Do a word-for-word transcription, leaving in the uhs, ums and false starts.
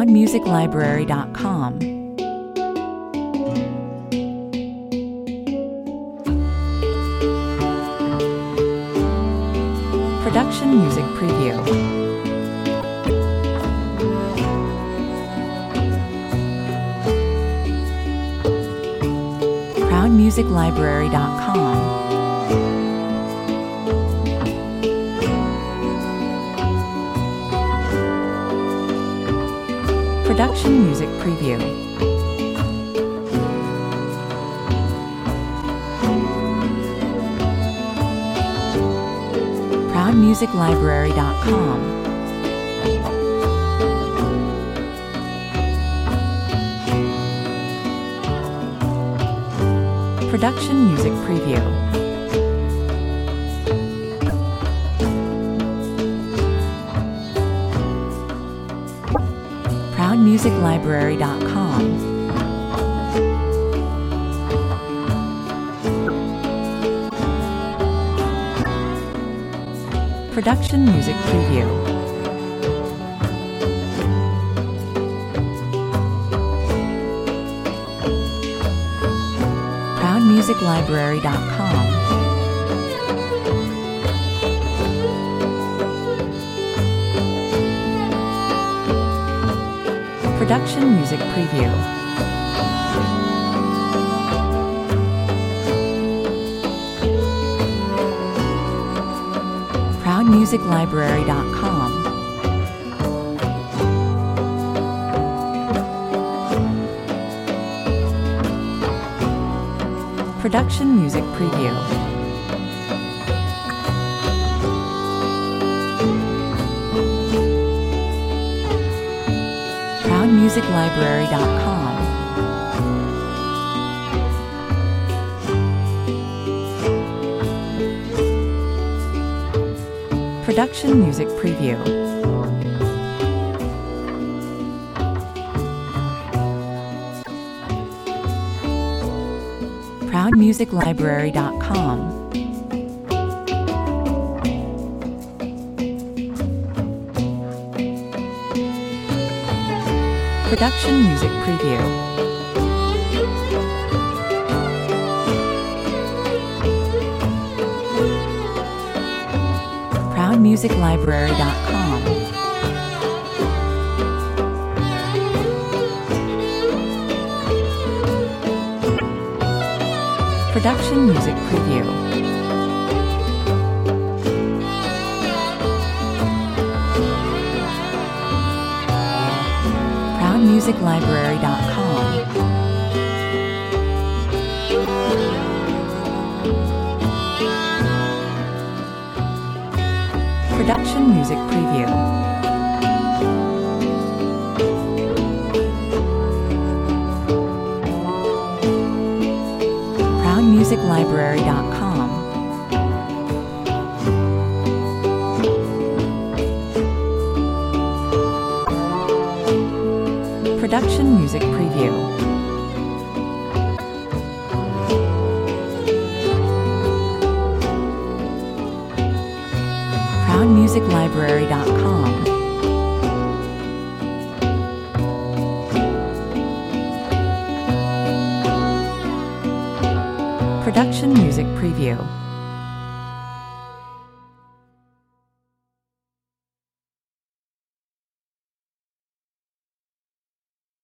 proud music library dot com. Production Music Preview. proud music library dot com. Production Music Preview. proud music library dot com. Production Music Preview. proud music library dot com. Production Music Preview. proud music library dot com. Production Music Preview. proud music library dot com. Production Music Preview. proud music library dot com. Production Music Preview. proud music library dot com. Production Music Preview. proud music library dot com. Production Music Preview. proud music library dot com. Production Music Preview. proud music library dot com. Production Music Preview. proud music library dot com. Production Music Preview.